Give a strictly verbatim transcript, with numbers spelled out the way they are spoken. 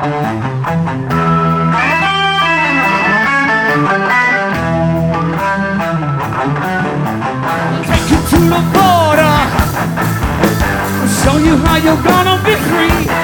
Take you to the border, show you how you're gonna be free.